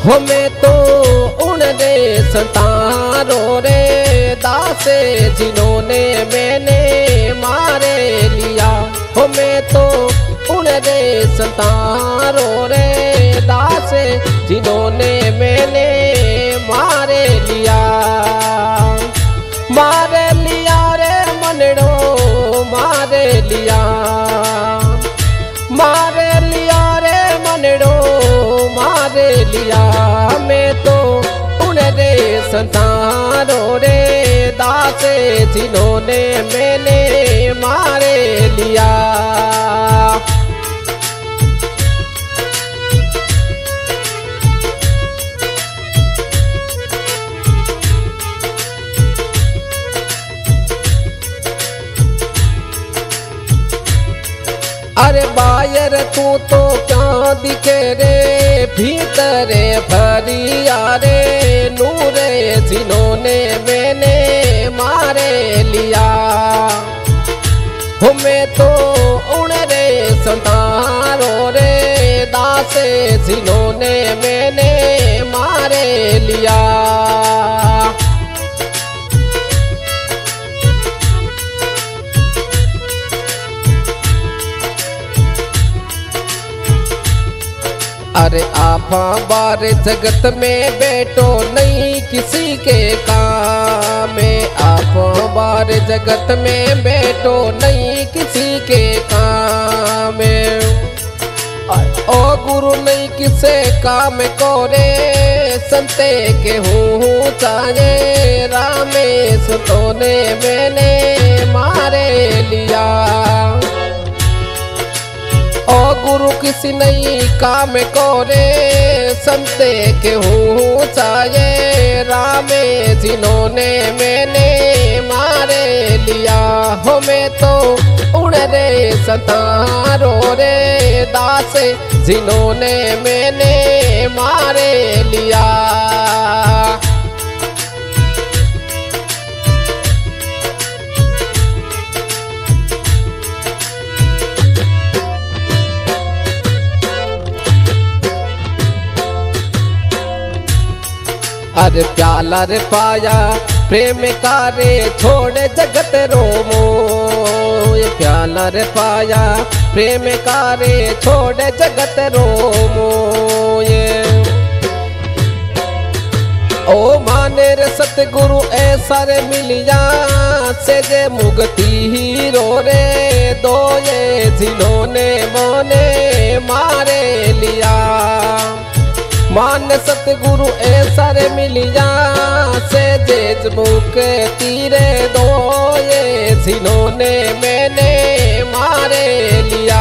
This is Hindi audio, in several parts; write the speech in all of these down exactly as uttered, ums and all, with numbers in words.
हो मैं तो उन रे संतारो रे दासे जिन्होंने मैंने मारे लिया। हो मैं तो उन रे संतारो रे दासे जिन्होंने मैंने मारे लिया। मारे लिया रे मनड़ो मारे लिया, मारे लिया रे मनड़ो मारे लिया। मैं तो उन रे संतारो रे दासे जिन्होंने मैंने मारे लिया। अरे बायर तू तो क्या दिखे रे भीतरे भरिया रे नूरे जिन्होंने मैंने मारे लिया। हो मैं तो उन रे संतारो रे दासे जिन्होंने मैंने मारे लिया। अरे आपा बार जगत में बैठो नहीं किसी के काम में, आपा बार जगत में बैठो नहीं किसी के काम में। ओ गुरु नहीं किसे काम को रे संते के हूँ चाहे रामेश तो ने मैंने मारे लिया। ओ गुरु किसी नहीं काम को रे संते के हूँ चाहे रामे जिन्होंने मैंने मारे लिया। हो मैं तो उन रे संतारो रे दासे जिन्होंने मैंने मारे लिया। अरे प्याला रे पाया प्रेम का रे छोड़े जगत रोमो। ये प्याला रे पाया प्रेम का रे छोड़े जगत रोमो। ये ओ माने रे सतगुरु ऐसा रे मिलिया से जे मुक्ति ही रो रे दो ये जिन्होंने मोने मारे लिया। मान सतगुरु ऐसा रे मिलिया से जेज मुख तीरे दो ये जिन्होंने मैंने मारे लिया।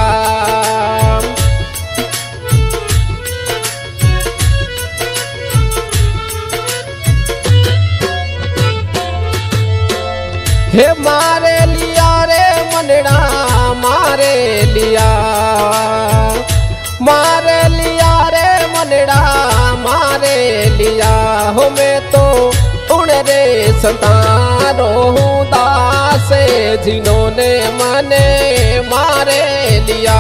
हे मारे लिया रे मनड़ा मारे लिया, मारे लिया रे मनड़ा मारे लिया। हो मैं तो उन रे संतारो हूँ दासे जिन्होंने मने मारे लिया।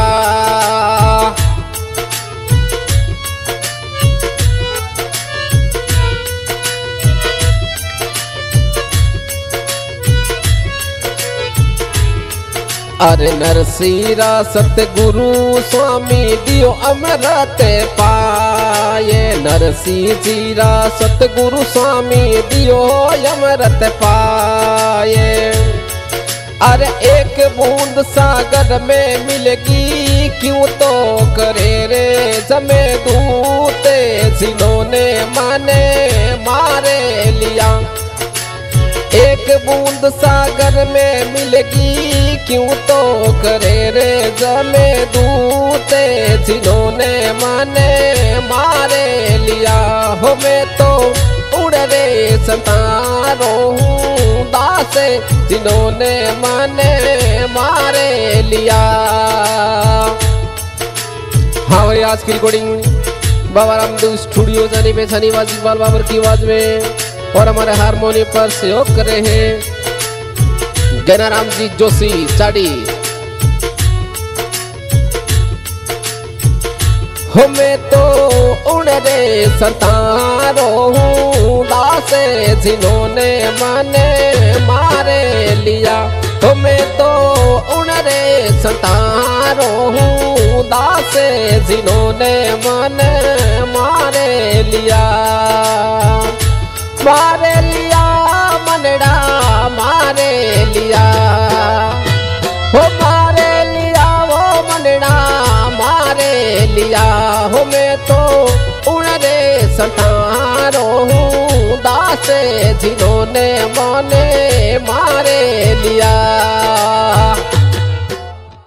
अरे नरसीरा सतगुरु स्वामी दियो अमृत पाए। नरसी जीरा सतगुरु स्वामी दियो अमृत पाए। अरे एक बूंद सागर में मिलेगी क्यों तो करे रे जमे दूते जिन्होंने माने मारे लिया। एक बूंद सागर में मिलेगी क्यों तो करे रे जमे दूते जिन्होंने माने मारे लिया। हो मैं तो उड़ रे संतारो हूँ दासे जिन्होंने माने मारे लिया। हाँ भाई आज की रिकॉर्डिंग बाबा रामदेव स्टूडियो जानी पे छनी वाजी इकबाल बाबर की आवाज में और हमारे हारमोनियम पर सहयोग कर रहे हैं गनाराम जी जोशी चाडी। हो मैं तो उन रे संतारो हूँ दास जिन्होंने मने मारे लिया। तो मैं तो उन रे संतारो हूँ दास जिन्होंने मने मारे लिया। मारे लिया मनड़ा मारे लिया, हो मारे लिया वो मनड़ा मारे लिया। हो मैं तो उन रे संतारो हूँ दास जिन्होंने मने मारे लिया।